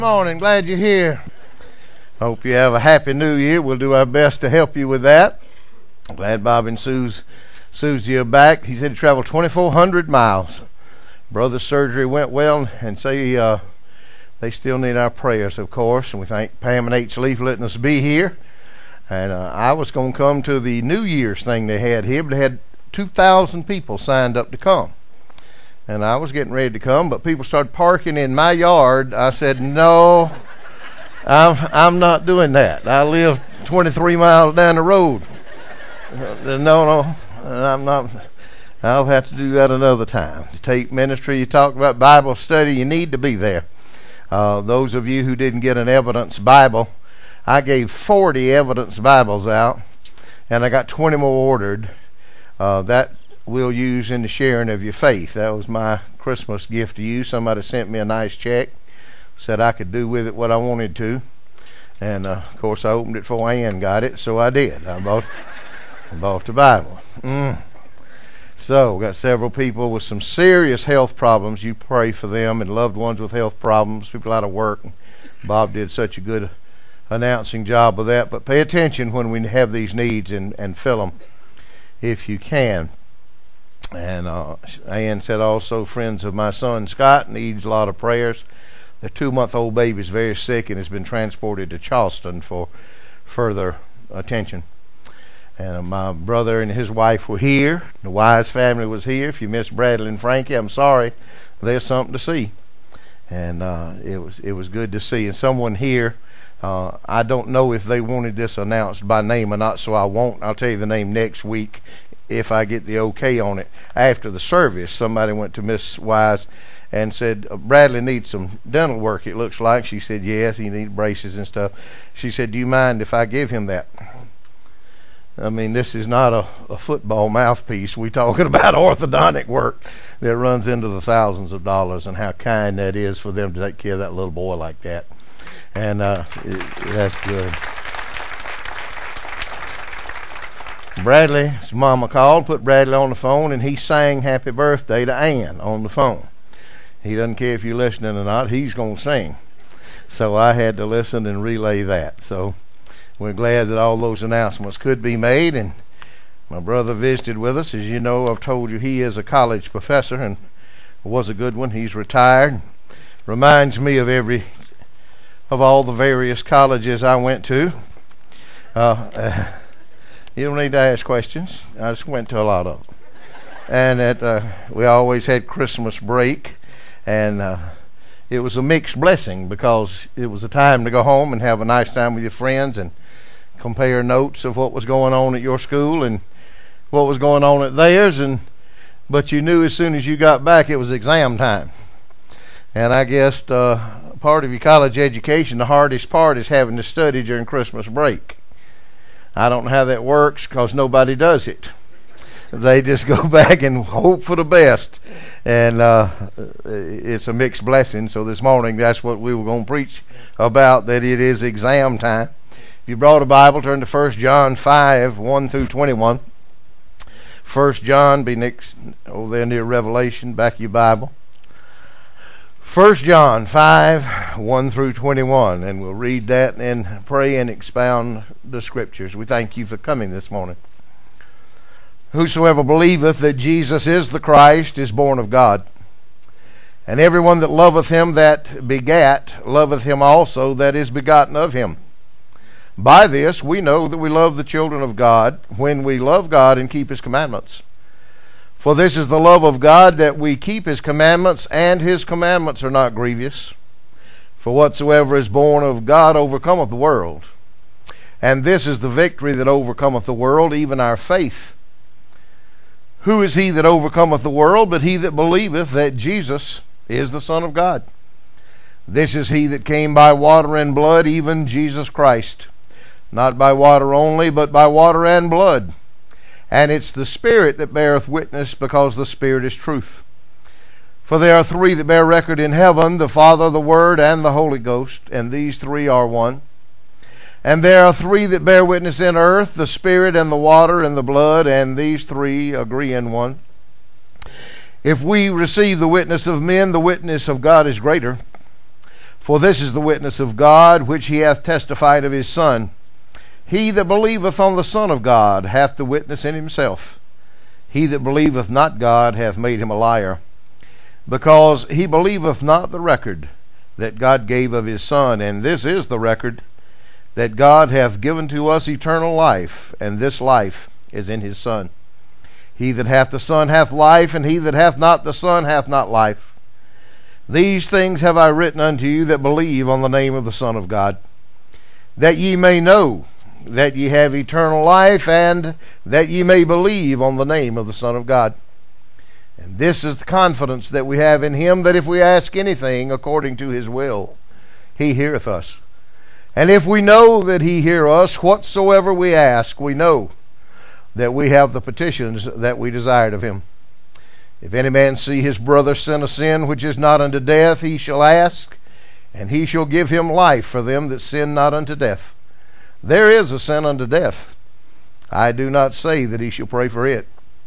Morning, glad you're here. Hope you have a happy new year. We'll do our best to help you with that. I'm glad Bob and Susie are back. He said he traveled 2,400 miles. Brother's surgery went well, and say they still need our prayers, of course. And we thank Pam and H. Lee for letting us be here. And I was going to come to the New Year's thing they had here, but they had 2,000 people signed up to come. And I was getting ready to come, but people started parking in my yard. I said, no, I'm not doing that. I live 23 miles down the road. No, I'm not. I'll have to do that another time. To take ministry, you talk about Bible study, you need to be there. Those of you who didn't get an evidence Bible, I gave 40 evidence Bibles out, and I got 20 more ordered. That we'll use in the sharing of your faith. That was my Christmas gift to you. Somebody sent me a nice check, said I could do with it what I wanted to, and of course I opened it before Ann got it, so I did. I bought the Bible. So got several people with some serious health problems. You pray for them, and loved ones with health problems, people out of work. Bob did such a good announcing job of that. But pay attention when we have these needs and fill them if you can. And Ann said also, friends of my son Scott needs a lot of prayers. The 2-month-old baby is very sick and has been transported to Charleston for further attention. And my brother and his wife were here. The Wise family was here. If you missed Bradley and Frankie, I'm sorry. There's something to see. And it was good to see. And someone here, I don't know if they wanted this announced by name or not, so I won't. I'll tell you the name next week if I get the okay on it. After the service, somebody went to Miss Wise and said, Bradley needs some dental work, it looks like. She said, yes, he needs braces and stuff. She said, do you mind if I give him that? I mean, this is not a football mouthpiece. We're talking about orthodontic work that runs into the thousands of dollars, and how kind that is for them to take care of that little boy like that. And that's good. Bradley's mama called, put Bradley on the phone, and he sang happy birthday to Ann on the phone. He doesn't care if you're listening or not. He's going to sing. So I had to listen and relay that. So we're glad that all those announcements could be made. And my brother visited with us. As you know, I've told you he is a college professor and was a good one. He's retired. Reminds me of all the various colleges I went to. You don't need to ask questions. I just went to a lot of them. And we always had Christmas break. And it was a mixed blessing because it was a time to go home and have a nice time with your friends and compare notes of what was going on at your school and what was going on at theirs. But you knew as soon as you got back it was exam time. And I guess part of your college education, the hardest part is having to study during Christmas break. I don't know how that works because nobody does it. They just go back and hope for the best. And it's a mixed blessing. So this morning, that's what we were going to preach about, that it is exam time. If you brought a Bible, turn to 1 John 5, 1 through 21. 1 John, be next over there near Revelation, back of your Bible. 1 John 5, 1 through 21. And we'll read that and pray and expound the Scriptures. We thank you for coming this morning. Whosoever believeth that Jesus is the Christ is born of God. And everyone that loveth him that begat loveth him also that is begotten of him. By this we know that we love the children of God, when we love God and keep his commandments. For this is the love of God, that we keep his commandments, and his commandments are not grievous. For whatsoever is born of God overcometh the world. And this is the victory that overcometh the world, even our faith. Who is he that overcometh the world but he that believeth that Jesus is the Son of God? This is he that came by water and blood, even Jesus Christ. Not by water only, but by water and blood. And it's the Spirit that beareth witness, because the Spirit is truth. For there are three that bear record in heaven, the Father, the Word, and the Holy Ghost, and these three are one. And there are three that bear witness in earth, the Spirit and the water and the blood, and these three agree in one. If we receive the witness of men, the witness of God is greater. For this is the witness of God, which he hath testified of his Son. He that believeth on the Son of God hath the witness in himself. He that believeth not God hath made him a liar, because he believeth not the record that God gave of his Son. And this is the record, that God hath given to us eternal life, and this life is in his Son. He that hath the Son hath life, and he that hath not the Son hath not life. These things have I written unto you that believe on the name of the Son of God, that ye may know that ye have eternal life, and that ye may believe on the name of the Son of God. And this is the confidence that we have in him, that if we ask anything according to his will, he heareth us. And if we know that he hear us, whatsoever we ask, we know that we have the petitions that we desired of him. If any man see his brother sin a sin which is not unto death, he shall ask, and he shall give him life for them that sin not unto death. There is a sin unto death. I do not say that he shall pray for it.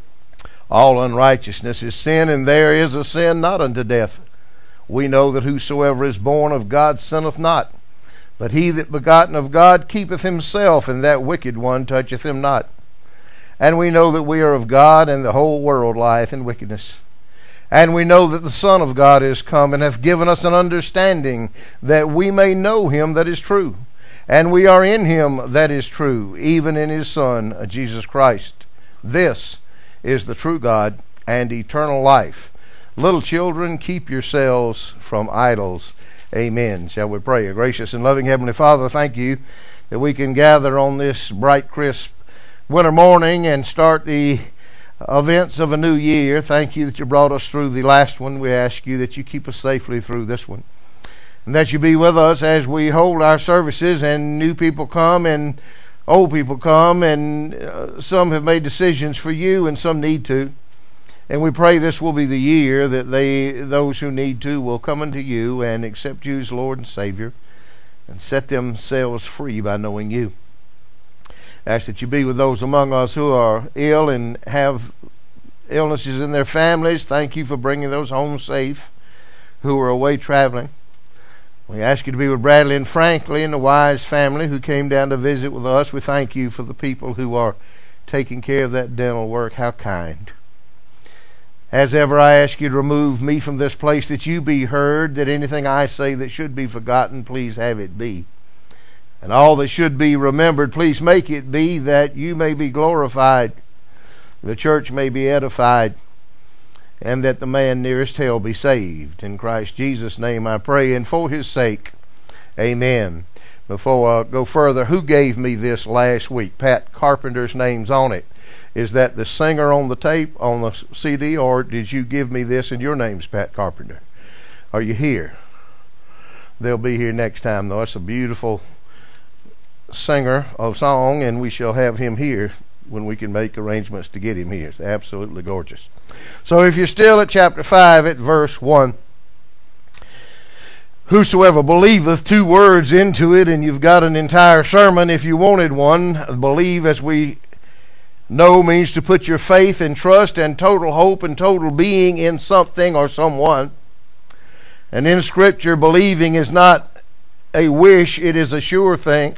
All unrighteousness is sin, and there is a sin not unto death. We know that whosoever is born of God sinneth not, but he that begotten of God keepeth himself, and that wicked one toucheth him not. And we know that we are of God, and the whole world lieth in wickedness. And we know that the Son of God is come, and hath given us an understanding, that we may know him that is true. And we are in him that is true, even in his Son, Jesus Christ. This is the true God and eternal life. Little children, keep yourselves from idols. Amen. Shall we pray? A gracious and loving Heavenly Father, thank you that we can gather on this bright, crisp winter morning and start the events of a new year. Thank you that you brought us through the last one. We ask you that you keep us safely through this one, and that you be with us as we hold our services, and new people come and old people come, and some have made decisions for you and some need to. And we pray this will be the year that those who need to will come unto you and accept you as Lord and Savior, and set themselves free by knowing you. Ask that you be with those among us who are ill and have illnesses in their families. Thank you for bringing those home safe who are away traveling. We ask you to be with Bradley and Franklin and the Wise family who came down to visit with us. We thank you for the people who are taking care of that dental work. How kind. As ever, I ask you to remove me from this place, that you be heard, that anything I say that should be forgotten, please have it be. And all that should be remembered, please make it be, that you may be glorified, the church may be edified, and that the man nearest hell be saved. In Christ Jesus' name I pray, and for his sake, amen. Before I go further, who gave me this last week? Pat Carpenter's name's on it. Is that the singer on the tape, on the CD, or did you give me this and your name's Pat Carpenter? Are you here? They'll be here next time, though. It's a beautiful singer of song, and we shall have him here when we can make arrangements to get him here. It's absolutely gorgeous. So if you're still at chapter 5 at verse 1, whosoever believeth, 2 words into it, and you've got an entire sermon if you wanted one. Believe, as we know, means to put your faith and trust and total hope and total being in something or someone. And in Scripture, believing is not a wish, it is a sure thing.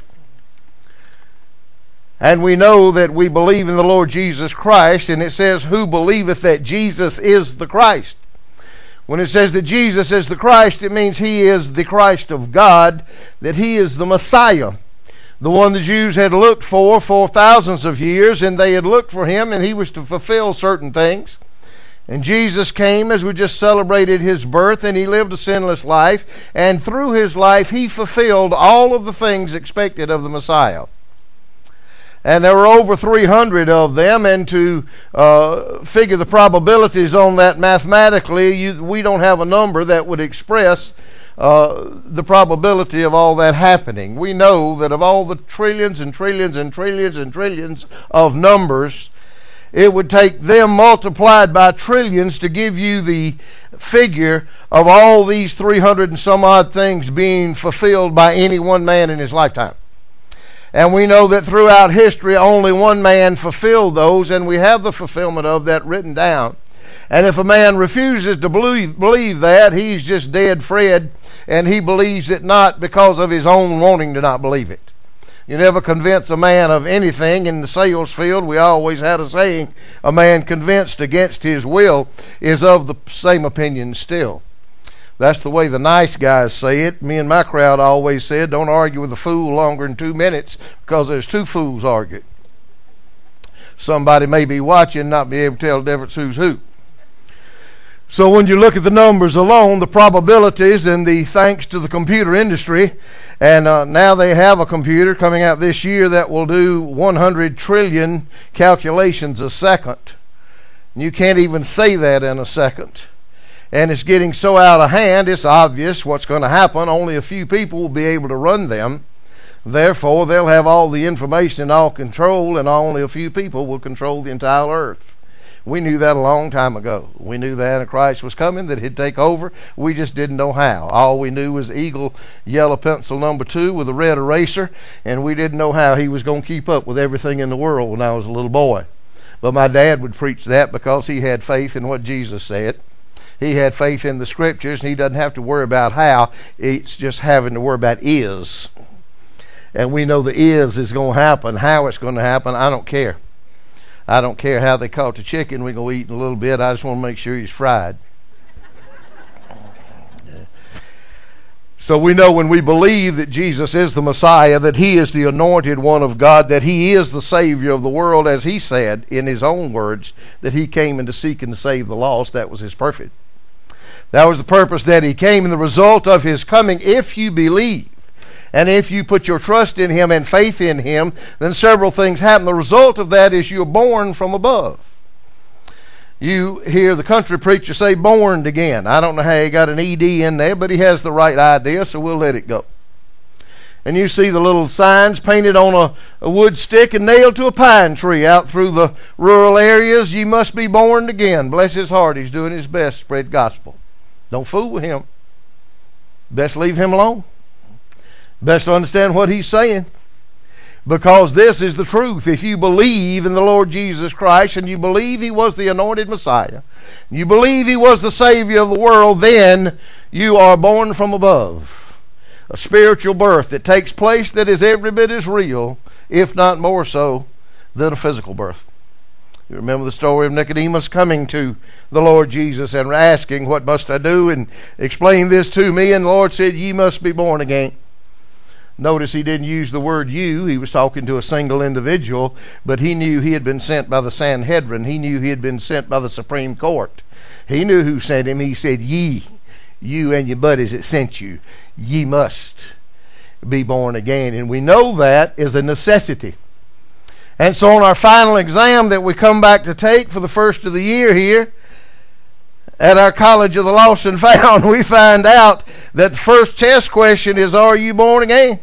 And we know that we believe in the Lord Jesus Christ, and it says, who believeth that Jesus is the Christ. When it says that Jesus is the Christ, it means he is the Christ of God, that he is the Messiah, the one the Jews had looked for thousands of years, and they had looked for him, and he was to fulfill certain things. And Jesus came, as we just celebrated his birth, and he lived a sinless life, and through his life he fulfilled all of the things expected of the Messiah. And there were over 300 of them, and to figure the probabilities on that mathematically, we don't have a number that would express the probability of all that happening. We know that of all the trillions and trillions and trillions and trillions of numbers, it would take them multiplied by trillions to give you the figure of all these 300 and some odd things being fulfilled by any one man in his lifetime. And we know that throughout history only one man fulfilled those, and we have the fulfillment of that written down. And if a man refuses to believe that, he's just dead Fred, and he believes it not because of his own wanting to not believe it. You never convince a man of anything. In the sales field, we always had a saying, a man convinced against his will is of the same opinion still. That's the way the nice guys say it. Me and my crowd always said, don't argue with a fool longer than 2 minutes, because there's two fools arguing. Somebody may be watching, not be able to tell the difference who's who. So when you look at the numbers alone, the probabilities, and the thanks to the computer industry, and now they have a computer coming out this year that will do 100 trillion calculations a second. And you can't even say that in a second. And it's getting so out of hand, it's obvious what's going to happen. Only a few people will be able to run them. Therefore, they'll have all the information and all control, and only a few people will control the entire earth. We knew that a long time ago. We knew the Antichrist was coming, that he'd take over. We just didn't know how. All we knew was Eagle yellow pencil number 2 with a red eraser, and we didn't know how he was going to keep up with everything in the world when I was a little boy. But my dad would preach that because he had faith in what Jesus said. He had faith in the Scriptures, and he doesn't have to worry about how. It's just having to worry about is. And we know the is going to happen. How it's going to happen, I don't care. I don't care how they caught the chicken. We're going to eat in a little bit. I just want to make sure he's fried. So we know when we believe that Jesus is the Messiah, that he is the anointed one of God, that he is the Savior of the world, as he said in his own words, that he came in to seek and to save the lost. That was his purpose. That was the purpose that he came, and the result of his coming, if you believe, and if you put your trust in him and faith in him, then several things happen. The result of that is you're born from above. You hear the country preacher say, born again. I don't know how he got an ED in there, but he has the right idea, so we'll let it go. And you see the little signs painted on a wood stick and nailed to a pine tree out through the rural areas. You must be born again. Bless his heart, he's doing his best to spread gospel. Don't fool with him. Best leave him alone. Best to understand what he's saying, because this is the truth. If you believe in the Lord Jesus Christ, and you believe he was the anointed Messiah, you believe he was the Savior of the world, then you are born from above. A spiritual birth that takes place that is every bit as real, if not more so, than a physical birth. You remember the story of Nicodemus coming to the Lord Jesus and asking, what must I do? And explain this to me. And the Lord said, ye must be born again. Notice he didn't use the word you. He was talking to a single individual, but he knew he had been sent by the Sanhedrin. He knew he had been sent by the Supreme Court. He knew who sent him. He said, ye, you and your buddies that sent you, ye must be born again. And we know that is a necessity. And so on our final exam that we come back to take for the first of the year here, at our College of the Lost and Found, we find out that the first test question is, are you born again?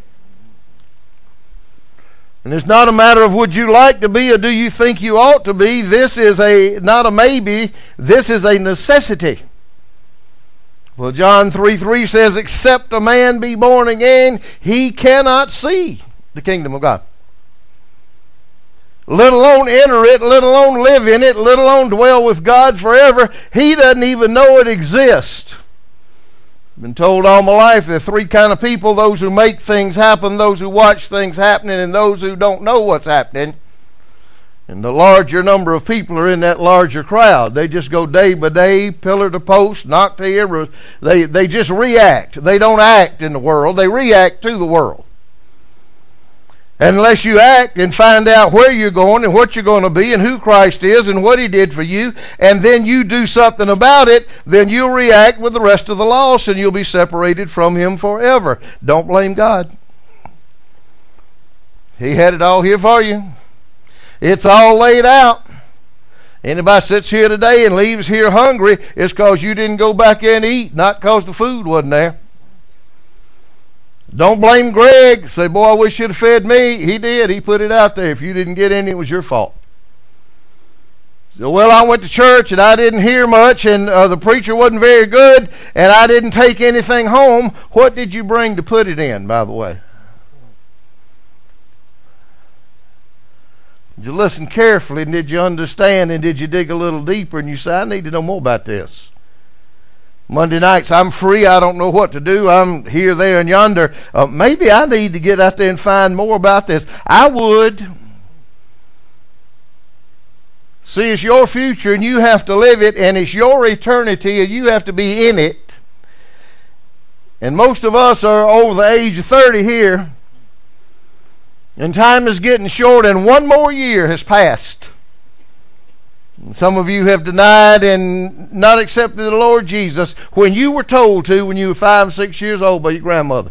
And it's not a matter of would you like to be or do you think you ought to be. This is not a maybe. This is a necessity. Well, John 3:3 says, except a man be born again, he cannot see the kingdom of God. Let alone enter it, let alone live in it, let alone dwell with God forever. He doesn't even know it exists. I've been told all my life there are three kind of people: those who make things happen, those who watch things happening, and those who don't know what's happening. And the larger number of people are in that larger crowd. They just go day by day, pillar to post, knock to ear. They just react. They don't act in the world. They react to the world. And unless you act and find out where you're going and what you're going to be and who Christ is and what he did for you, and then you do something about it, then you'll react with the rest of the lost and you'll be separated from him forever. Don't blame God. He had it all here for you. It's all laid out. Anybody sits here today and leaves here hungry, it's because you didn't go back in and eat, not because the food wasn't there. Don't blame Greg. Say, boy, I wish you'd have fed me. He did. He put it out there. If you didn't get any, it was your fault. So, well, I went to church and I didn't hear much, and the preacher wasn't very good, and I didn't take anything home. What did you bring to put it in, by the way? Did you listen carefully, and did you understand, and did you dig a little deeper, and you say, I need to know more about this? Monday nights, I'm free. I don't know what to do. I'm here, there, and yonder. Maybe I need to get out there and find more about this. I would. See, it's your future, and you have to live it, and it's your eternity, and you have to be in it. And most of us are over the age of 30 here, and time is getting short, and one more year has passed. Some of you have denied and not accepted the Lord Jesus when you were told to when you were 5 and 6 years old by your grandmother.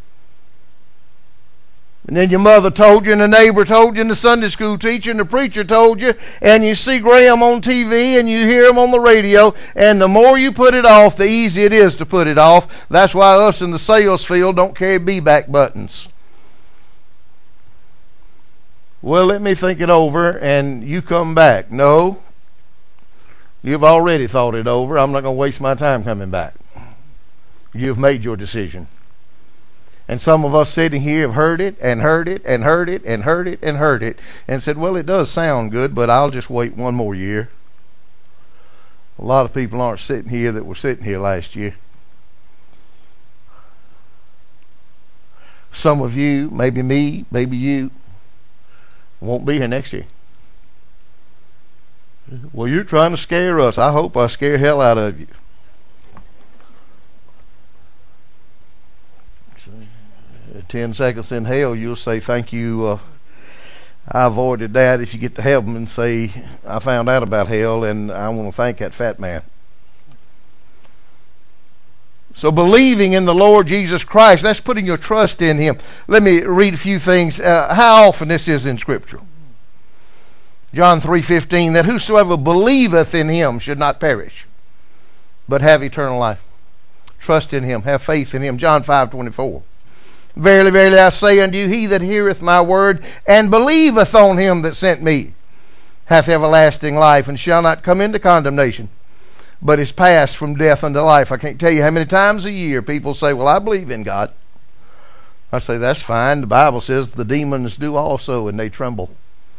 And then your mother told you, and the neighbor told you, and the Sunday school teacher and the preacher told you, and you see Graham on TV and you hear him on the radio, and the more you put it off, the easier it is to put it off. That's why us in the sales field don't carry be-back buttons. Well, let me think it over, and you come back. No. You've already thought it over. I'm not going to waste my time coming back. You've made your decision. And some of us sitting here have heard it and heard it and heard it and heard it and heard it and said, well, it does sound good, but I'll just wait one more year. A lot of people aren't sitting here that were sitting here last year. Some of you, maybe me, maybe you, won't be here next year. Well, you're trying to scare us. I hope I scare hell out of you. 10 seconds in hell, you'll say, thank you, I avoided that. If you get to heaven and say, I found out about hell, and I want to thank that fat man. So believing in the Lord Jesus Christ, that's putting your trust in Him. Let me read a few things. How often this is in Scripture. John 3:15, that whosoever believeth in Him should not perish, but have eternal life. Trust in Him. Have faith in Him. John 5:24. Verily, verily, I say unto you, he that heareth my word, and believeth on Him that sent me, hath everlasting life, and shall not come into condemnation, but is passed from death unto life. I can't tell you how many times a year people say, well, I believe in God. I say, that's fine. The Bible says the demons do also, and they tremble.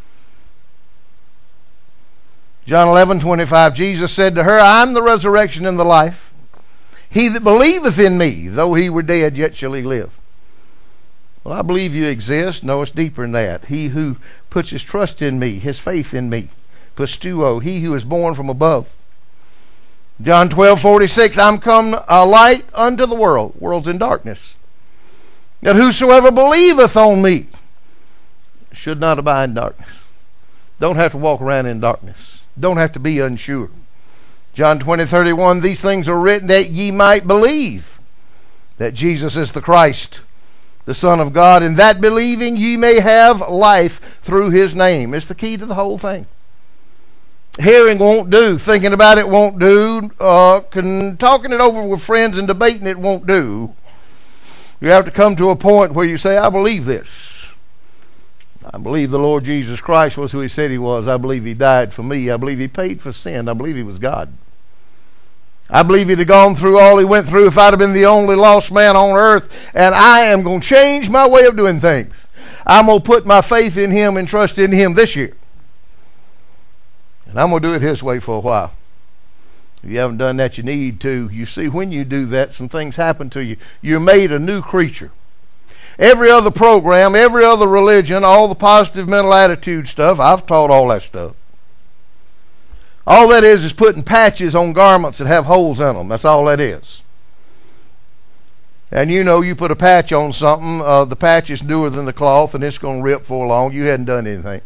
John 11:25, Jesus said to her, I am the resurrection and the life. He that believeth in me, though he were dead, yet shall he live. Well, I believe you exist. No, it's deeper than that. He who puts his trust in me, his faith in me. Pistuo, he who is born from above. John 12:46, I'm come a light unto the world. World's in darkness. That whosoever believeth on me should not abide in darkness. Don't have to walk around in darkness. Don't have to be unsure. John 20:31, these things are written that ye might believe that Jesus is the Christ, the Son of God, and that believing ye may have life through His name. It's the key to the whole thing. Hearing won't do. Thinking about it won't do. Talking it over with friends and debating it won't do. You have to come to a point where you say, I believe this. I believe the Lord Jesus Christ was who He said He was. I believe He died for me. I believe He paid for sin. I believe He was God. I believe He'd have gone through all He went through if I'd have been the only lost man on earth, and I am going to change my way of doing things. I'm going to put my faith in Him and trust in Him this year. And I'm going to do it His way for a while. If you haven't done that, you need to. You see, when you do that, some things happen to you. You're made a new creature. Every other program, every other religion, all the positive mental attitude stuff, I've taught all that stuff. All that is putting patches on garments that have holes in them. That's all that is. And you know, you put a patch on something, the patch is newer than the cloth, and it's going to rip for long. You hadn't done anything.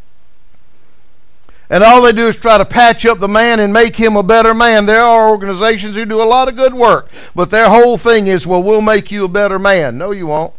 And all they do is try to patch up the man and make him a better man. There are organizations who do a lot of good work, but their whole thing is, well, we'll make you a better man. No, you won't.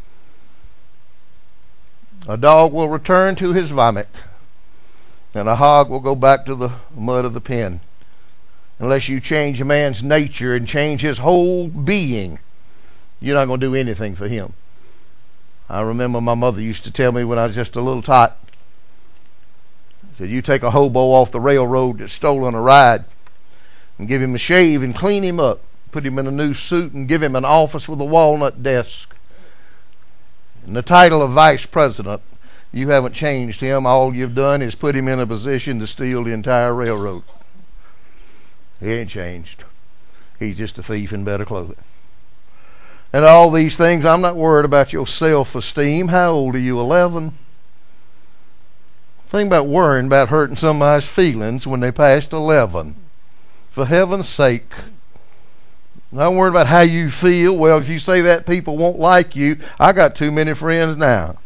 A dog will return to his vomit, and a hog will go back to the mud of the pen. Unless you change a man's nature and change his whole being, you're not going to do anything for him. I remember my mother used to tell me when I was just a little tot, said, you take a hobo off the railroad that's stolen a ride and give him a shave and clean him up, put him in a new suit and give him an office with a walnut desk and the title of vice president, You haven't changed him. All you've done is put him in a position to steal the entire railroad. He ain't changed. He's just a thief in better clothing. And all these things, I'm not worried about your self-esteem. How old are you, 11? Think about worrying about hurting somebody's feelings when they passed 11. For heaven's sake. Not worried about how you feel. Well, if you say that, people won't like you. I got too many friends now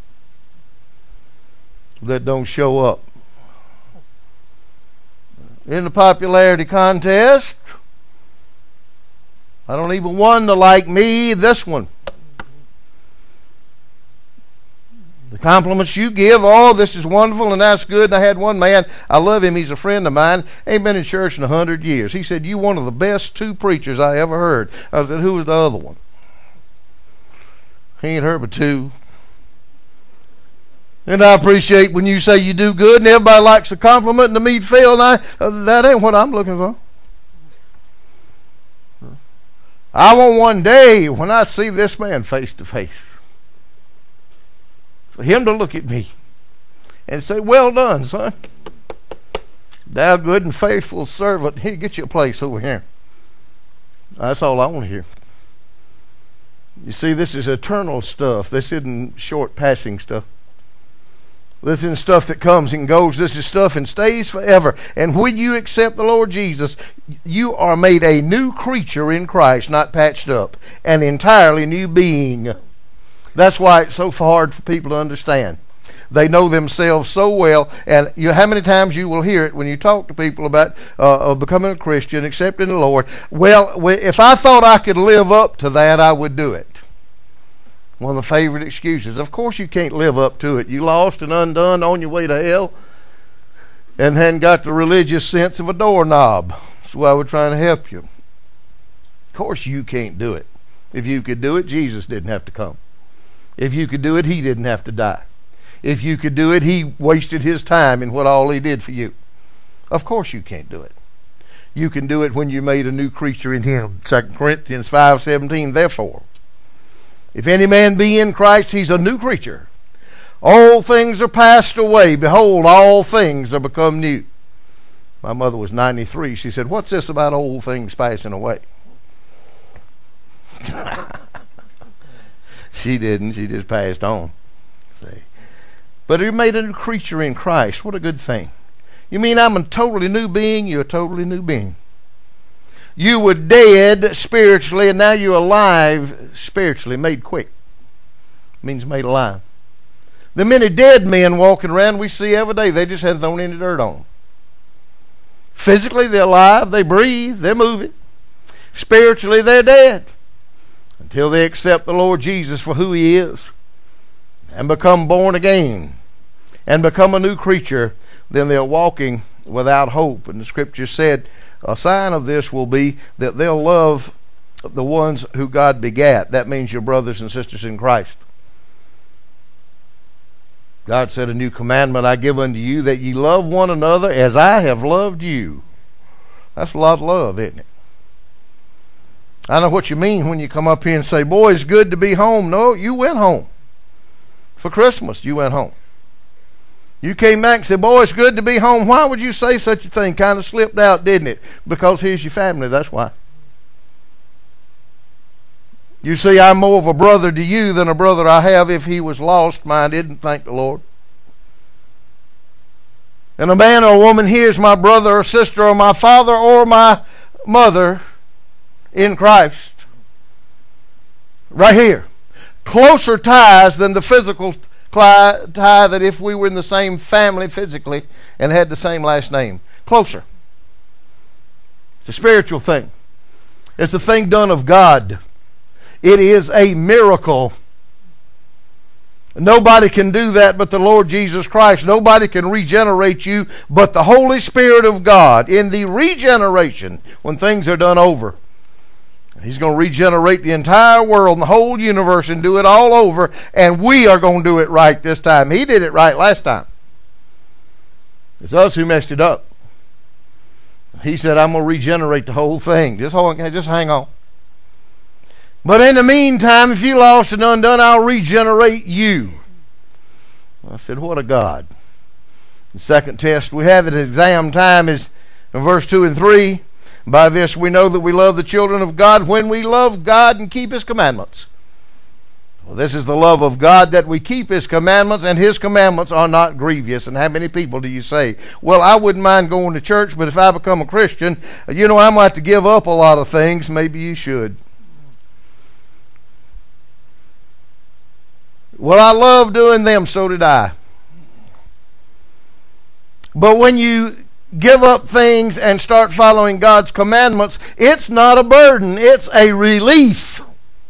that don't show up. In the popularity contest, I don't even want to like me, this one. The compliments you give, oh, this is wonderful and that's good. And I had one man, I love him, he's a friend of mine, ain't been in church in 100 years. He said, "You one of the best 2 preachers I ever heard." I said, "Who was the other one?" He ain't heard but 2. And I appreciate when you say you do good and everybody likes a compliment and the meat feel, and that ain't what I'm looking for. I want one day when I see this man face to face, for him to look at me and say, "Well done, son. Thou good and faithful servant. Here, get you a place over here." That's all I want to hear. You see, this is eternal stuff. This isn't short passing stuff. This isn't stuff that comes and goes. This is stuff and stays forever. And when you accept the Lord Jesus, you are made a new creature in Christ, not patched up. An entirely new being. That's why it's so hard for people to understand. They know themselves so well, and how many times you will hear it when you talk to people about becoming a Christian, accepting the Lord. Well, if I thought I could live up to that, I would do it. One of the favorite excuses. Of course you can't live up to it. You lost and undone on your way to hell and hadn't got the religious sense of a doorknob. That's why we're trying to help you. Of course you can't do it. If you could do it, Jesus didn't have to come. If you could do it, he didn't have to die. If you could do it, he wasted his time in what all he did for you. Of course you can't do it. You can do it when you're made a new creature in him. 2 Corinthians 5:17, therefore, if any man be in Christ, he's a new creature. All things are passed away. Behold, all things are become new. My mother was 93. She said, "What's this about old things passing away?" She didn't. She just passed on. See? But you're made a new creature in Christ. What a good thing. You mean I'm a totally new being? You're a totally new being. You were dead spiritually, and now you're alive spiritually, made quick. Means made alive. The many dead men walking around we see every day, they just hadn't thrown any dirt on them. Physically, they're alive, they breathe, they're moving. Spiritually, they're dead. Until they accept the Lord Jesus for who he is and become born again and become a new creature, then they're walking without hope. And the scripture said, a sign of this will be that they'll love the ones who God begat. That means your brothers and sisters in Christ. God said, a new commandment I give unto you, that ye love one another as I have loved you. That's a lot of love, isn't it? I know what you mean when you come up here and say, "Boy, it's good to be home." No, you went home. For Christmas, you went home. You came back and said, "Boy, it's good to be home." Why would you say such a thing? Kind of slipped out, didn't it? Because here's your family, that's why. You see, I'm more of a brother to you than a brother I have if he was lost minded, thank the Lord. And a man or a woman here is my brother or sister or my father or my mother in Christ. Right here. Closer ties than the physical tie that if we were in the same family physically and had the same last name. Closer. It's a spiritual thing. It's a thing done of God. It is a miracle. Nobody can do that but the Lord Jesus Christ. Nobody can regenerate you but the Holy Spirit of God. In the regeneration, when things are done over, he's going to regenerate the entire world and the whole universe and do it all over, and we are going to do it right this time. He did it right last time. It's us who messed it up. He said, "I'm going to regenerate the whole thing." Just hang on. But in the meantime, if you lost and undone, I'll regenerate you. I said, what a God. The second test we have at exam time is in verse 2 and 3. By this we know that we love the children of God when we love God and keep His commandments. Well, this is the love of God, that we keep His commandments, and His commandments are not grievous. And how many people do you say, well, I wouldn't mind going to church, but if I become a Christian, I'm going to have to give up a lot of things. Maybe you should. Well, I love doing them, so did I. But when you give up things and start following God's commandments, it's not a burden, it's a relief.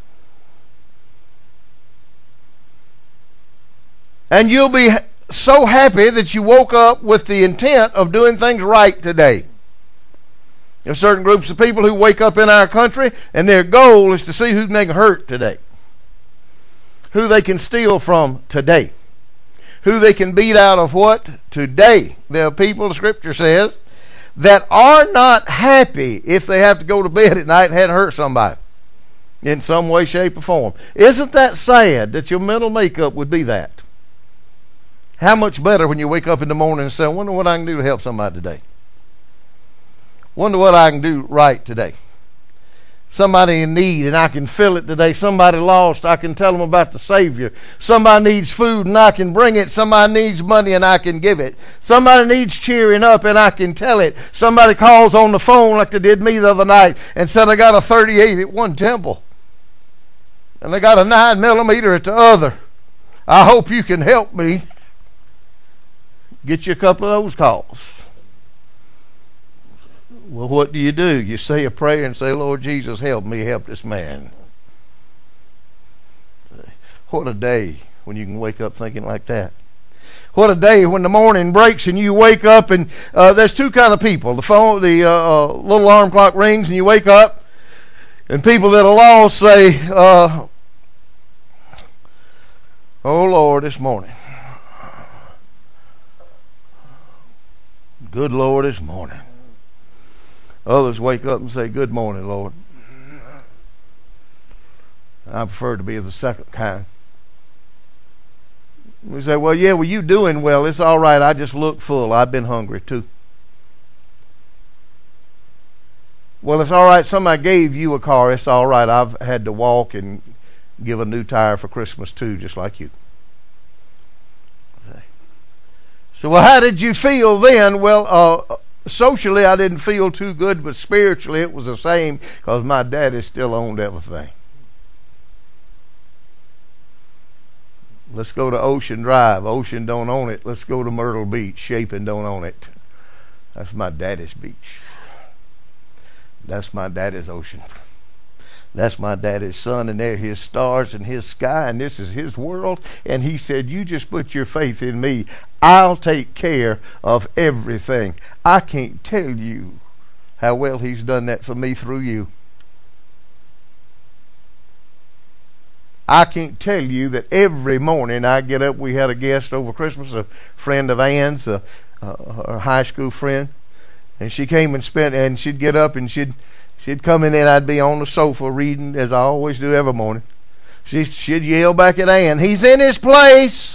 And you'll be so happy that you woke up with the intent of doing things right today. There are certain groups of people who wake up in our country and their goal is to see who they can hurt today, who they can steal from today, who they can beat out of what? Today. There are people, the Scripture says, that are not happy if they have to go to bed at night and had to hurt somebody in some way, shape, or form. Isn't that sad that your mental makeup would be that? How much better when you wake up in the morning and say, I wonder what I can do to help somebody today. Wonder what I can do right today. Somebody in need and I can fill it today. Somebody lost, I can tell them about the Savior. Somebody needs food and I can bring it. Somebody needs money and I can give it. Somebody needs cheering up and I can tell it. Somebody calls on the phone like they did me the other night and said, I got a 38 at one temple and I got a 9mm at the other. I hope you can help me. Get you a couple of those calls. Well, what do? You say a prayer and say, Lord Jesus, help me help this man. What a day when you can wake up thinking like that. What a day when the morning breaks and you wake up and there's two kind of people. The phone, the little alarm clock rings and you wake up, and people that are lost say, oh Lord, this morning. Good Lord, this morning. Others wake up and say, good morning, Lord. I prefer to be the second kind. We say, well, you doing well. It's all right. I just look full. I've been hungry too. Well, it's all right. Somebody gave you a car. It's all right. I've had to walk and give a new tire for Christmas too, just like you. So, well, how did you feel then? Well, socially I didn't feel too good, but spiritually it was the same because my daddy still owned everything. Let's go to Ocean Drive. Ocean don't own it. Let's go to Myrtle Beach. Chapin don't own it. That's my daddy's beach. That's my daddy's ocean. That's my daddy's sun, and they're his stars and his sky, and this is his world. And he said, you just put your faith in me. I'll take care of everything. I can't tell you how well he's done that for me through you. I can't tell you that every morning I get up. We had a guest over Christmas, a friend of Ann's, her high school friend, and she came and spent, and she'd get up and she'd come in and I'd be on the sofa reading, as I always do every morning. She'd yell back at Ann, he's in his place.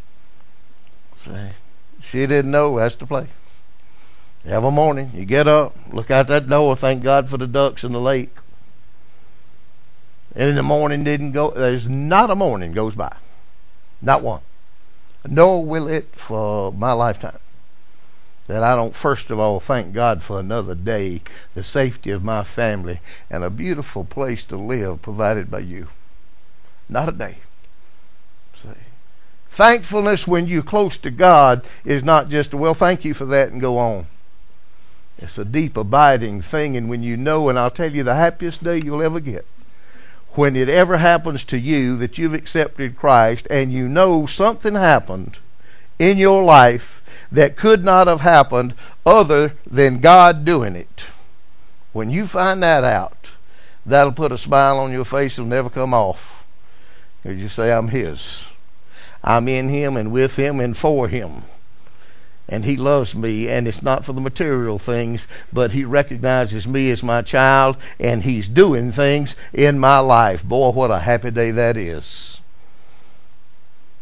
She didn't know that's the place. Every morning, you get up, look out that door, thank God for the ducks in the lake. And in the morning there's not a morning goes by. Not one. Nor will it for my lifetime that I don't first of all thank God for another day, the safety of my family, and a beautiful place to live provided by you. Not a day. See, thankfulness when you're close to God is not just, well, thank you for that and go on. It's a deep abiding thing, and when you know, and I'll tell you the happiest day you'll ever get, when it ever happens to you that you've accepted Christ and you know something happened in your life that could not have happened other than God doing it. When you find that out, that'll put a smile on your face. It'll never come off. Because you say, I'm his. I'm in him and with him and for him. And he loves me, and it's not for the material things, but he recognizes me as my child, and he's doing things in my life. Boy, what a happy day that is.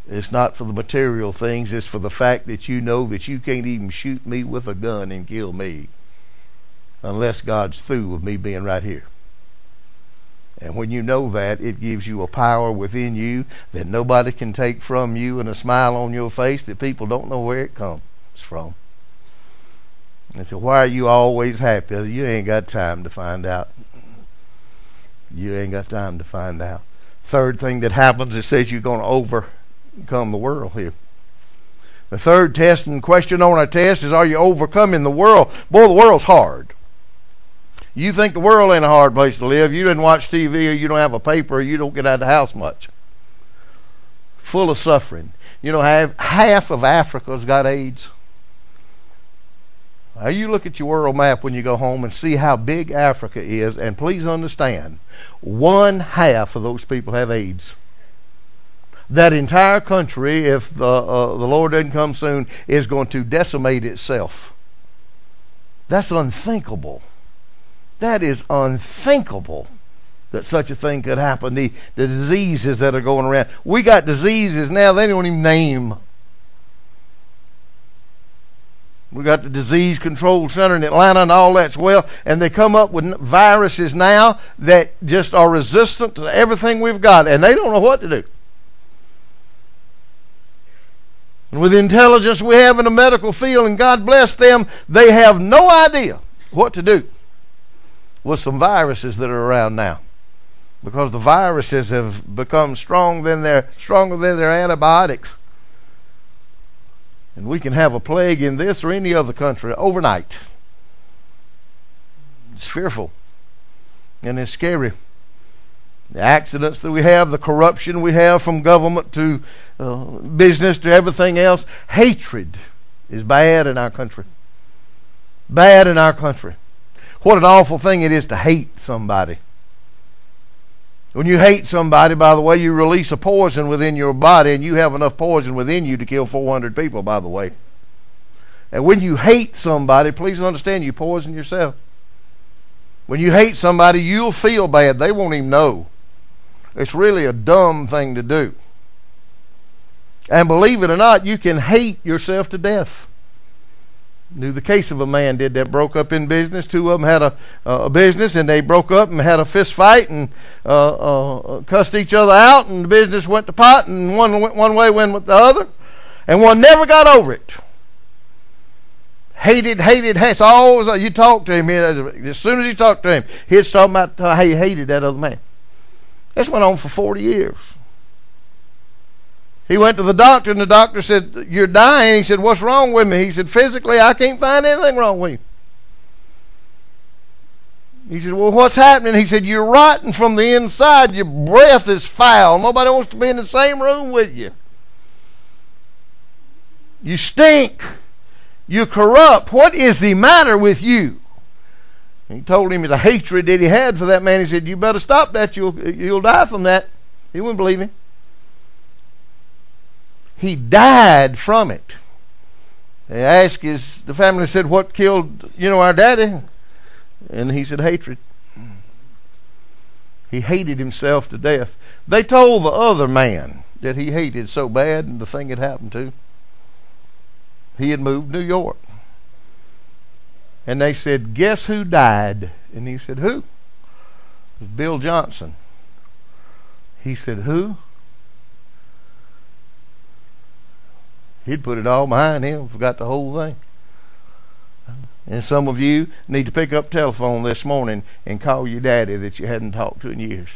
It's not for the material things. It's for the fact that you know that you can't even shoot me with a gun and kill me unless God's through with me being right here. And when you know that, it gives you a power within you that nobody can take from you, and a smile on your face that people don't know where it comes from. And so why are you always happy? You ain't got time to find out. You ain't got time to find out. Third thing that happens, it says you're going to overcome the world here. The third test and question on our test is, are you overcoming the world? Boy, the world's hard. You think the world ain't a hard place to live. You didn't watch TV, or you don't have a paper, or you don't get out of the house much. Full of suffering. You know, half of Africa's got AIDS. Now you look at your world map when you go home and see how big Africa is, and please understand, 1/2 of those people have AIDS. That entire country, if the Lord doesn't come soon, is going to decimate itself. That's unthinkable. That is unthinkable that such a thing could happen. The diseases that are going around. We got diseases now they don't even name. We got the disease control center in Atlanta and all that's well, and they come up with viruses now that just are resistant to everything we've got, and they don't know what to do. And with the intelligence we have in the medical field, and God bless them, they have no idea what to do with some viruses that are around now, because the viruses have become stronger than their antibiotics. And we can have a plague in this or any other country overnight. It's fearful. And it's scary. The accidents that we have, the corruption we have from government to business to everything else. Hatred is bad in our country. Bad in our country. What an awful thing it is to hate somebody. When you hate somebody, by the way, you release a poison within your body, and you have enough poison within you to kill 400 people, by the way. And when you hate somebody, please understand, you poison yourself. When you hate somebody, you'll feel bad. They won't even know. It's really a dumb thing to do. And believe it or not, you can hate yourself to death. Knew the case of a man did that, broke up in business. Two of them had a business, and they broke up and had a fist fight and cussed each other out, and the business went to pot, and one went one way, one with the other, and one never got over it. Hated. It's always, you talk to him, as soon as you talk to him, he'd talk about how he hated that other man. This went on for 40 years. He went to the doctor, and the doctor said, "You're dying." He said, "What's wrong with me?" He said, "Physically, I can't find anything wrong with you." He said, "Well, what's happening?" He said, "You're rotting from the inside. Your breath is foul. Nobody wants to be in the same room with you. You stink. You're corrupt. What is the matter with you?" He told him the hatred that he had for that man. He said, "You better stop that. You'll die from that." He wouldn't believe him. He died from it. They asked the family, said, "What killed, our daddy?" And he said, "Hatred." He hated himself to death. They told the other man that he hated so bad, and the thing had happened to. He had moved to New York. And they said, "Guess who died?" And he said, "Who?" It was Bill Johnson. He said, "Who?" He'd put it all behind him, forgot the whole thing. And some of you need to pick up the telephone this morning and call your daddy that you hadn't talked to in years.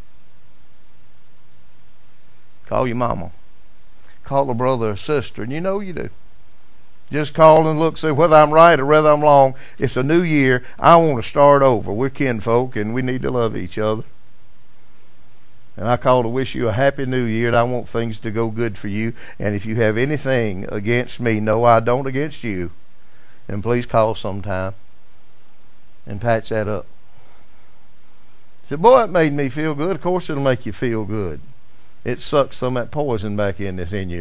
Call your mama. Call a brother or sister, and you know you do. Just call and look, see whether I'm right or whether I'm wrong. It's a new year. I want to start over. We're kinfolk, and we need to love each other. And I call to wish you a happy new year, and I want things to go good for you. And if you have anything against me, no, I don't against you, and please call sometime and patch that up. He said, "Boy, it made me feel good." Of course it'll make you feel good. It sucks some of that poison back in that's in you.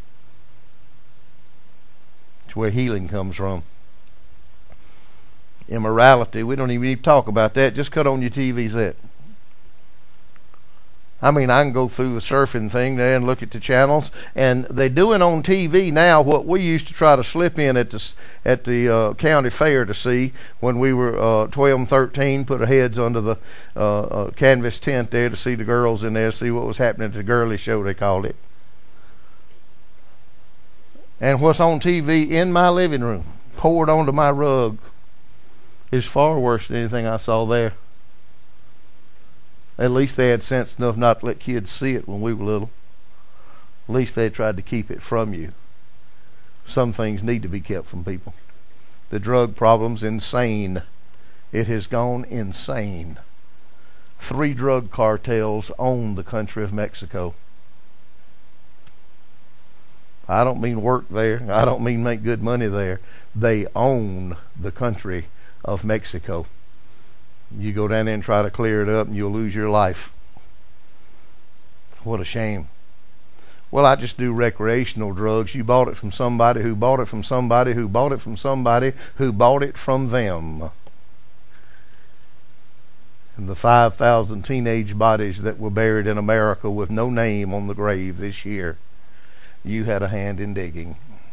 It's where healing comes from. Immorality, we don't even need to talk about that. Just cut on your TV set. I mean, I can go through the surfing thing there and look at the channels, and they're doing on TV now what we used to try to slip in at the county fair to see when we were 12 and 13. Put our heads under the canvas tent there to see the girls in there, see what was happening at the girly show, they called it. And what's on TV in my living room, poured onto my rug, is far worse than anything I saw there. At least they had sense enough not to let kids see it when we were little. At least they tried to keep it from you. Some things need to be kept from people. The drug problem's insane. It has gone insane. 3 drug cartels own the country of Mexico. I don't mean work there. I don't mean make good money there. They own the country of Mexico. You go down there and try to clear it up and you'll lose your life. What a shame. Well, I just do recreational drugs. You bought it from somebody who bought it from somebody who bought it from somebody who bought it from them. And the 5,000 teenage bodies that were buried in America with no name on the grave this year, you had a hand in digging.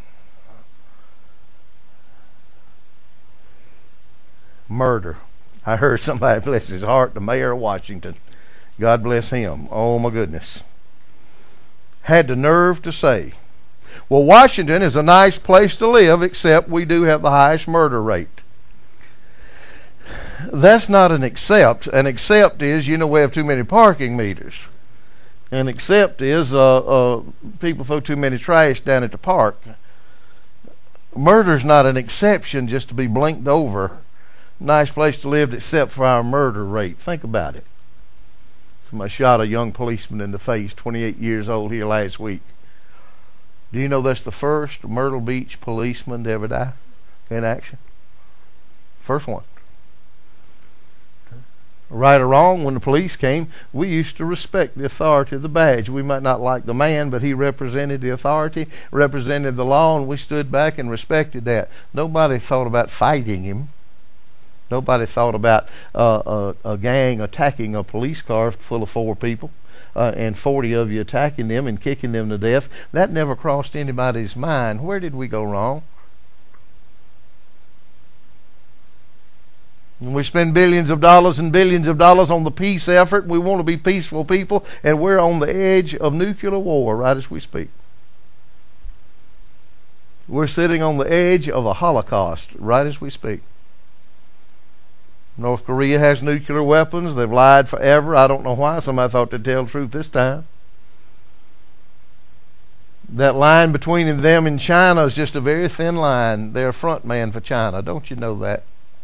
Murder. I heard somebody, bless his heart, the mayor of Washington, God bless him, oh my goodness, had the nerve to say, well, Washington is a nice place to live, except we do have the highest murder rate. That's not an except. An except is, we have too many parking meters. An except is people throw too many trash down at the park. Murder's not an exception just to be blinked over. Nice place to live except for our murder rate. Think about it. Somebody shot a young policeman in the face, 28 years old, here last week. Do you know that's the first Myrtle Beach policeman to ever die in action? First one. Right or wrong, when the police came, we used to respect the authority of the badge. We might not like the man, but he represented the authority, represented the law, and we stood back and respected that. Nobody thought about fighting him. Nobody thought about a gang attacking a police car full of 4 people and 40 of you attacking them and kicking them to death. That never crossed anybody's mind. Where did we go wrong? And we spend billions of dollars and billions of dollars on the peace effort. We want to be peaceful people, and we're on the edge of nuclear war right as we speak. We're sitting on the edge of a Holocaust right as we speak. North Korea has nuclear weapons. They've lied forever. I don't know why. Somebody thought they'd tell the truth this time. That line between them and China is just a very thin line. They're a front man for China. Don't you know that?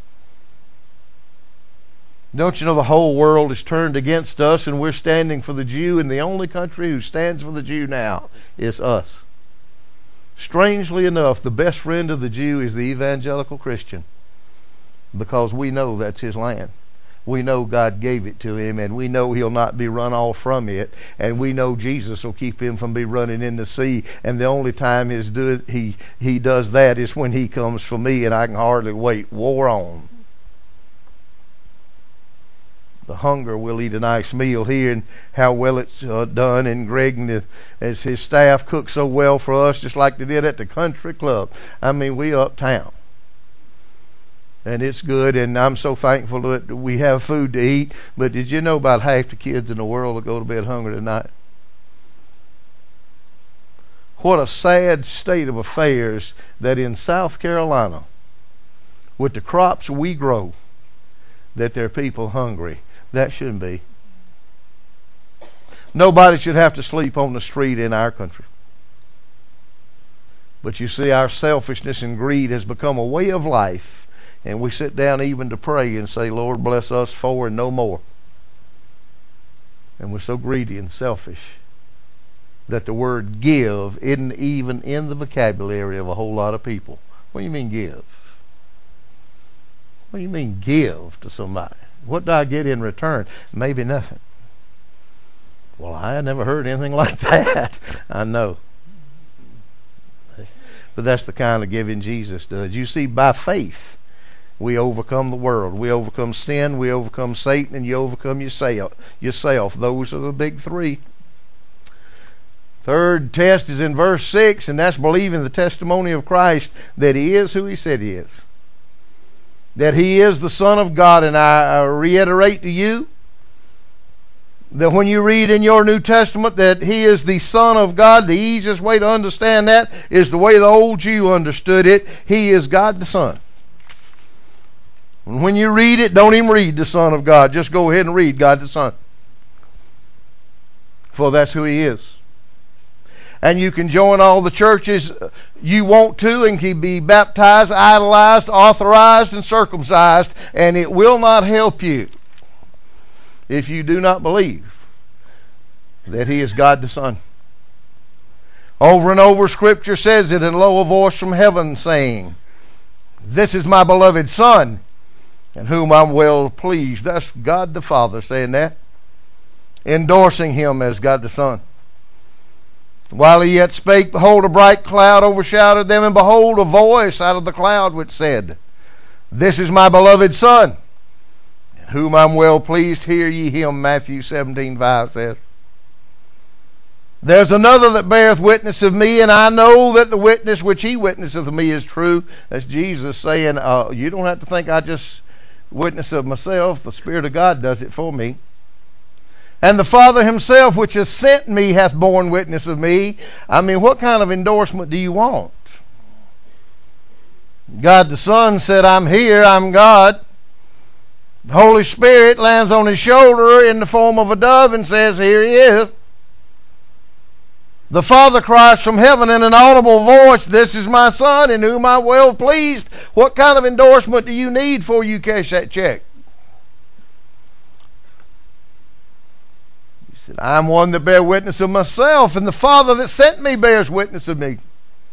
Don't you know the whole world is turned against us and we're standing for the Jew, and the only country who stands for the Jew now is us. Strangely enough, the best friend of the Jew is the evangelical Christian, because we know that's his land. We know God gave it to him, and we know he'll not be run off from it, and we know Jesus will keep him from be running in the sea, and the only time he does that is when he comes for me, and I can hardly wait. War on. The hunger will eat a nice meal here, and how well it's done, and Greg and as his staff cook so well for us, just like they did at the country club. I mean, we uptown. And it's good, and I'm so thankful that we have food to eat. But did you know about half the kids in the world will go to bed hungry tonight? What a sad state of affairs that in South Carolina, with the crops we grow, that there are people hungry. That shouldn't be. Nobody should have to sleep on the street in our country. But you see, our selfishness and greed has become a way of life. And we sit down even to pray and say, Lord, bless us 4 and no more. And we're so greedy and selfish that the word give isn't even in the vocabulary of a whole lot of people. What do you mean give? What do you mean give to somebody? What do I get in return? Maybe nothing. Well, I never heard anything like that. I know. But that's the kind of giving Jesus does. You see, by faith, We overcome the world. We overcome sin. We overcome Satan, and you overcome yourself. Those are the big three. Third test is in verse 6, and that's believing the testimony of Christ that He is who He said He is. That He is the Son of God. And I reiterate to you that when you read in your New Testament that He is the Son of God, the easiest way to understand that is the way the old Jew understood it. He is God the Son. And when you read it, don't even read the Son of God. Just go ahead and read God the Son. For that's who He is. And you can join all the churches you want to and can be baptized, idolized, authorized, and circumcised, and it will not help you if you do not believe that He is God the Son. Over and over Scripture says it in low voice from heaven, saying, "This is my beloved Son, in whom I'm well pleased." That's God the Father saying that, endorsing Him as God the Son. While He yet spake, behold, a bright cloud overshadowed them, and behold, a voice out of the cloud which said, "This is my beloved Son, in whom I'm well pleased. Hear ye Him." Matthew 17:5 says. "There's another that beareth witness of me, and I know that the witness which He witnesseth of me is true." That's Jesus saying, you don't have to think I just witness of myself. The Spirit of God does it for me. "And the Father Himself which has sent me hath borne witness of me." I mean, what kind of endorsement do you want? God the Son said, "I'm here, I'm God." The Holy Spirit lands on His shoulder in the form of a dove and says, "Here He is." The Father cries from heaven in an audible voice, "This is my Son, in whom I'm well pleased." What kind of endorsement do you need before you cash that check? He said, "I'm one that bear witness of myself, and the Father that sent me bears witness of me.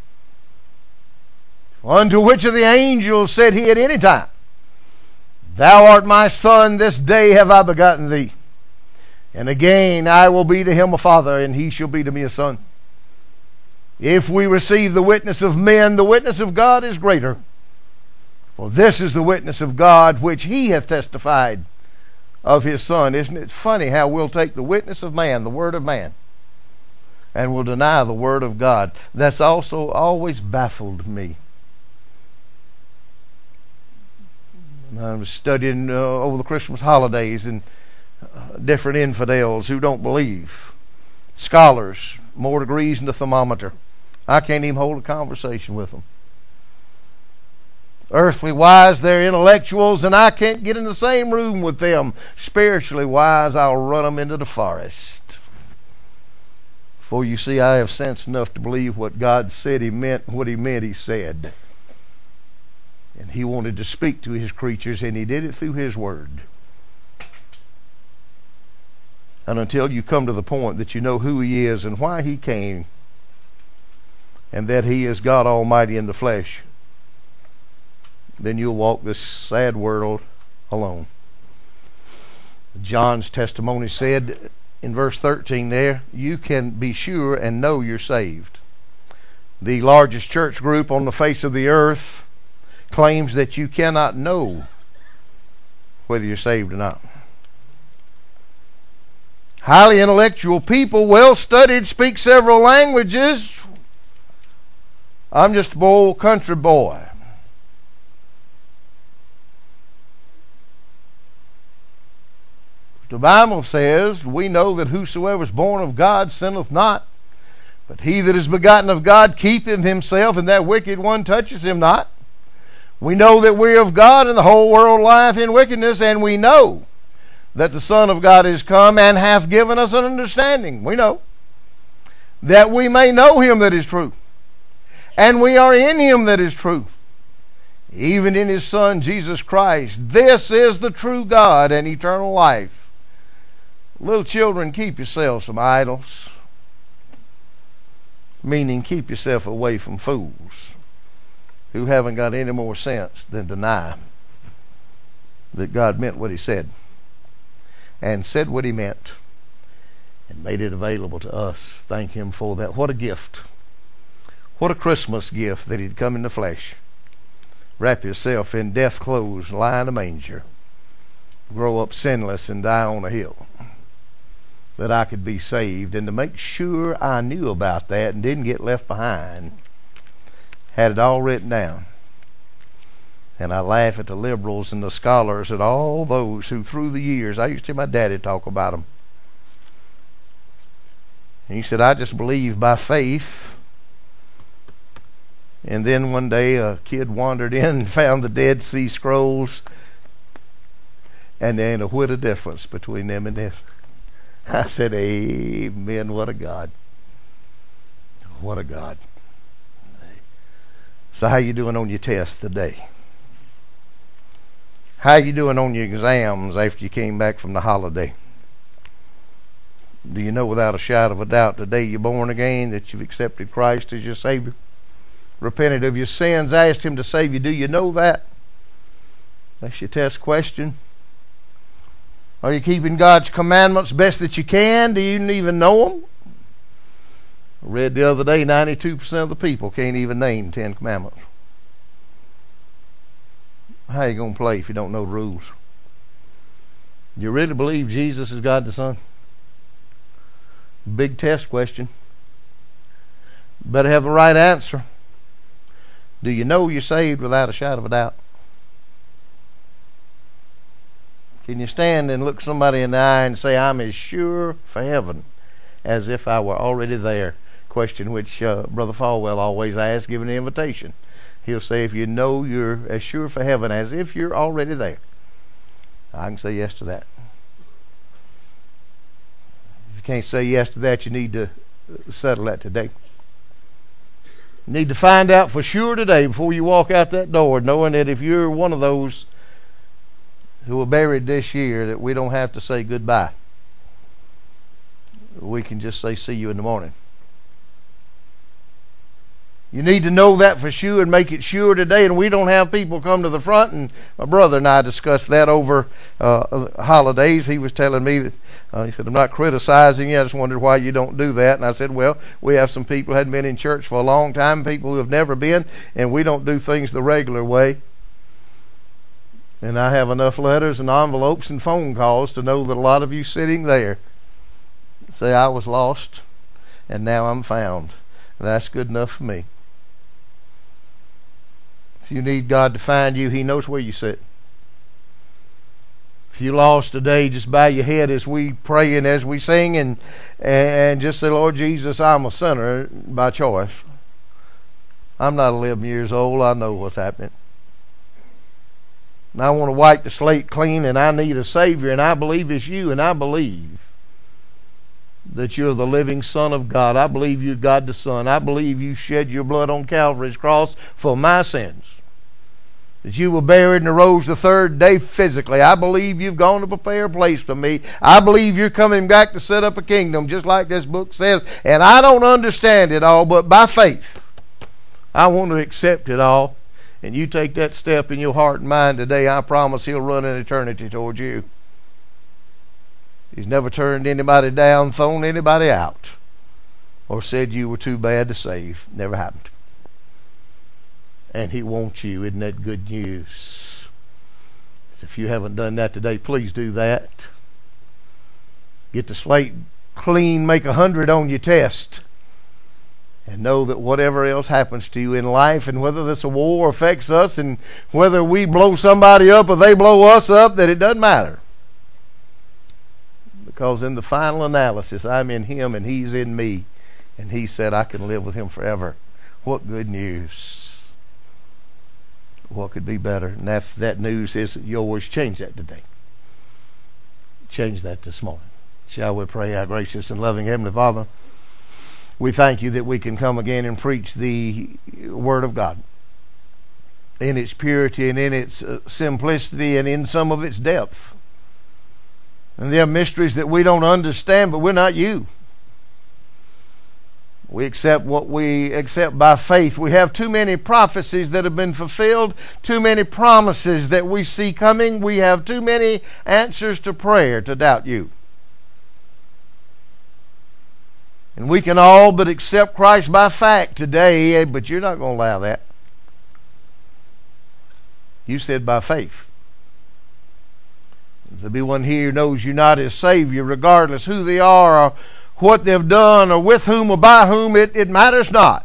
Unto which of the angels said He at any time, Thou art my Son, this day have I begotten thee. And again I will be to him a father, and he shall be to me a son. If we receive the witness of men, the witness of God is greater. For this is the witness of God which He hath testified of His Son." Isn't it funny how we'll take the witness of man, the word of man, and we'll deny the word of God? That's also always baffled me. I was studying over the Christmas holidays and different infidels who don't believe. Scholars, more degrees than the thermometer. I can't even hold a conversation with them. Earthly wise, they're intellectuals, and I can't get in the same room with them. Spiritually wise, I'll run them into the forest. For you see, I have sense enough to believe what God said He meant, what He meant He said. And He wanted to speak to His creatures, and He did it through His Word. And until you come to the point that you know who He is and why He came, and that He is God Almighty in the flesh, then you'll walk this sad world alone. John's testimony said in verse 13 there, you can be sure and know you're saved. The largest church group on the face of the earth claims that you cannot know whether you're saved or not. Highly intellectual people, well studied, speak several languages. I'm just a old country boy. The Bible says, we know that whosoever is born of God sinneth not, but he that is begotten of God keepeth himself, and that wicked one touches him not. We know that we are of God, and the whole world lieth in wickedness, and we know that the Son of God is come and hath given us an understanding. We know that we may know Him that is true, and we are in Him that is true, even in His Son Jesus Christ. This is the true God and eternal life. Little children, keep yourselves from idols, meaning keep yourself away from fools who haven't got any more sense than deny that God meant what He said, and said what He meant, and made it available to us. Thank Him for that. What a gift. What a Christmas gift that He'd come in the flesh. wrap yourself in death clothes, lie in a manger, grow up sinless and die on a hill, that I could be saved. And to make sure I knew about that and didn't get left behind, had it all written down. And I laugh at the liberals and the scholars and all those who through the years, I used to hear my daddy talk about them. And he said, I just believe by faith. And then one day a kid wandered in and found the Dead Sea Scrolls, and there ain't a whit of difference between them and this. I said, amen. What a God. What a God. So how you doing on your test today? How you doing on your exams after you came back from the holiday? Do you know without a shadow of a doubt today you're born again, that you've accepted Christ as your Savior? Repented of your sins, asked Him to save you. Do you know that? That's your test question. Are you keeping God's commandments best that you can? Do you even know them? I read the other day 92% of the people can't even name the 10 commandments. How you going to play if you don't know the rules? Do you really believe Jesus is God the Son? Big test question. Better have the right answer. Do you know you're saved without a shadow of a doubt? Can you stand and look somebody in the eye and say, I'm as sure for heaven as if I were already there? Question which Brother Falwell always asks, giving the invitation. He'll say, if you know you're as sure for heaven as if you're already there. I can say yes to that. If you can't say yes to that, you need to settle that today. You need to find out for sure today before you walk out that door, knowing that if you're one of those who were buried this year, that we don't have to say goodbye. We can just say see you in the morning. You need to know that for sure and make it sure today. And we don't have people come to the front. And my brother and I discussed that over holidays. He was telling me that he said, I'm not criticizing you. I just wondered why you don't do that. And I said, well, we have some people who hadn't been in church for a long time, people who have never been, and we don't do things the regular way. And I have enough letters and envelopes and phone calls to know that a lot of you sitting there say, I was lost and now I'm found. And that's good enough for me. If you need God to find you, He knows where you sit. If you lost today, just bow your head as we pray and as we sing, and just say, Lord Jesus, I'm a sinner by choice. I'm not 11 years old. I know what's happening. And I want to wipe the slate clean, and I need a Savior, and I believe it's you, and I believe that you're the living Son of God. I believe you're God the Son. I believe you shed your blood on Calvary's cross for my sins. That you were buried and arose the third day physically. I believe you've gone to prepare a place for me. I believe you're coming back to set up a kingdom, just like this book says. And I don't understand it all, but by faith, I want to accept it all. And you take that step in your heart and mind today, I promise He'll run an eternity towards you. He's never turned anybody down, thrown anybody out, or said you were too bad to save. Never happened. And He wants you. Isn't that good news? If you haven't done that today, please do that. Get the slate clean, make 100 on your test, and know that whatever else happens to you in life, and whether this a war affects us, and whether we blow somebody up or they blow us up, that it doesn't matter. Because in the final analysis, I'm in Him and He's in me. And He said I can live with Him forever. What good news. What could be better? And that news is yours. Change that today. Change that this morning. Shall we pray? Our gracious and loving Heavenly Father, we thank You that we can come again and preach the Word of God in its purity and in its simplicity and in some of its depth. And there are mysteries that we don't understand, but we're not You. We accept what we accept by faith. We have too many prophecies that have been fulfilled, too many promises that we see coming. We have too many answers to prayer to doubt You. And we can all but accept Christ by fact today, but You're not going to allow that. You said by faith. If there be one here who knows you not as Savior, regardless who they are or what they've done or with whom or by whom, it matters not.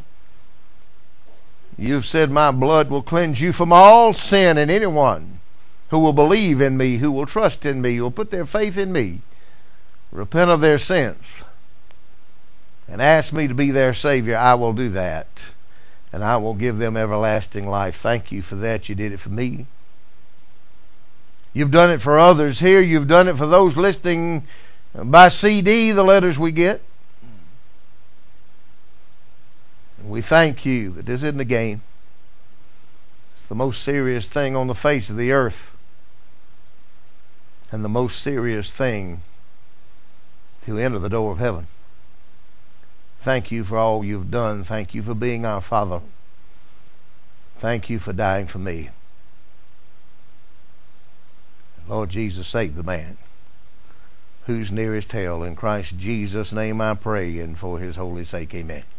You've said my blood will cleanse you from all sin, and anyone who will believe in me, who will trust in me, who will put their faith in me, repent of their sins, and ask me to be their Savior, I will do that. And I will give them everlasting life. Thank you for that. You did it for me. You've done it for others here. You've done it for those listening by CD, the letters we get. And we thank you that this isn't a game. It's the most serious thing on the face of the earth. And the most serious thing to enter the door of heaven. Thank you for all you've done. Thank you for being our Father. Thank you for dying for me. Lord Jesus, save the man who's nearest hell. In Christ Jesus' name I pray, and for his holy sake, amen.